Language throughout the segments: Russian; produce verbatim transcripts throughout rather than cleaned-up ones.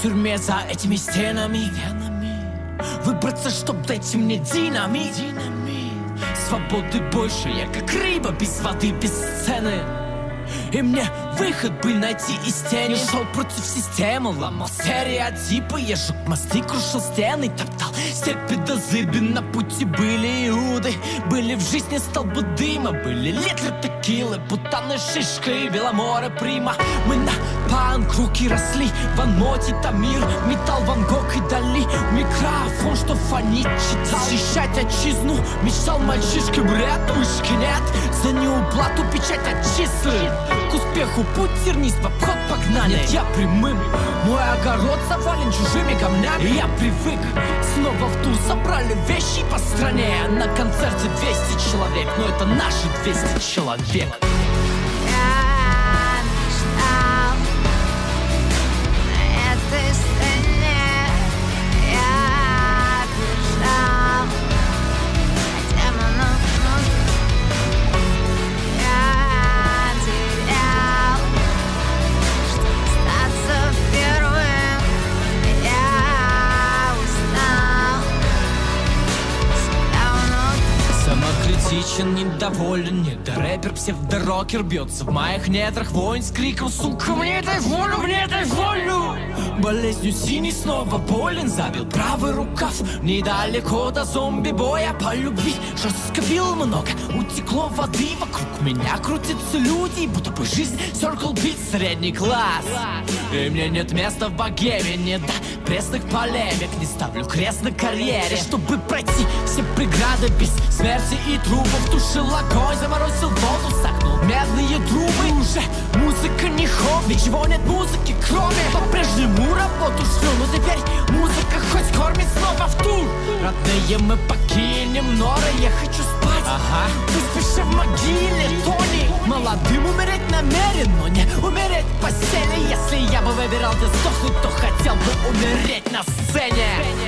тюрьме за этими стенами. Выбраться, чтоб дать мне динамит. Свободы больше, я как рыба без воды, без сцены. И мне выход бы найти из тени. Шел против системы, ломал стереотипы. Я жег мосты, крушил стены, топтал степи до зыби. На пути были иуды, были в жизни столбы дыма, были литры текилы, бутаны, шишка и Беломоре Прима. Мы на панк руки росли, Ван Моти, Тамир, металл, Ван Гог и Дали. Микрофон, что фонит, читал. Защищать отчизну, мечтал мальчишка, бред, вышки нет. За неуплату печать отчислы. К успеху путь тернист, в обход погнали. Нет, я прямым, мой огород завален чужими камнями. И я привык, снова в тур собрали вещи по стране. На концерте двести человек, но это наши двести человек. Самокритичен, недоволен, недорэпер, псевдорокер. Бьется в моих недрах воин с криком: сука, мне дай волю, мне дай волю. Болезнью синий снова болен, забил правый рукав. Недалеко до зомби-боя по любви. Жестко пил много, утекло воды. Вокруг меня крутятся люди, будто бы жизнь Circle Beat, средний класс. И мне нет места в богеме, не до пресных полемик. Не ставлю крест на карьере, чтобы пройти все преграды без смерти и трубов. Тушил огонь, заморозил воду, согнул медные трубы. Уже музыка не хобби, ничего нет музыки, кроме по-прежнему работу шлю. Но теперь музыка хоть кормит снова в тур. Родные, мы покинем норы, я хочу спать. Ага, выспишься в могиле, Тони. Молодым умереть намерен, но не умереть в постели. Если я бы выбирал, где сдохнуть, то хотел бы умереть на сцене.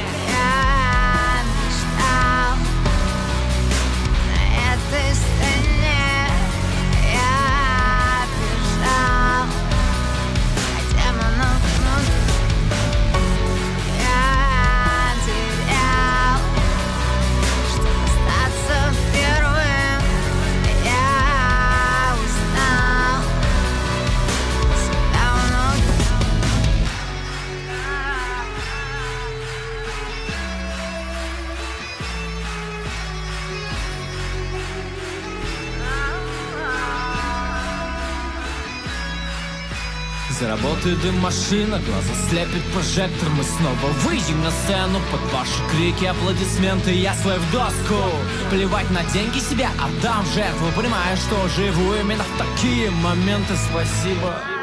Заработает дым машина, глаза слепит прожектор. Мы снова выйдем на сцену под ваши крики, аплодисменты. Я свой в доску, плевать на деньги, себя отдам в жертву. Понимаю, что живу именно в такие моменты. Спасибо.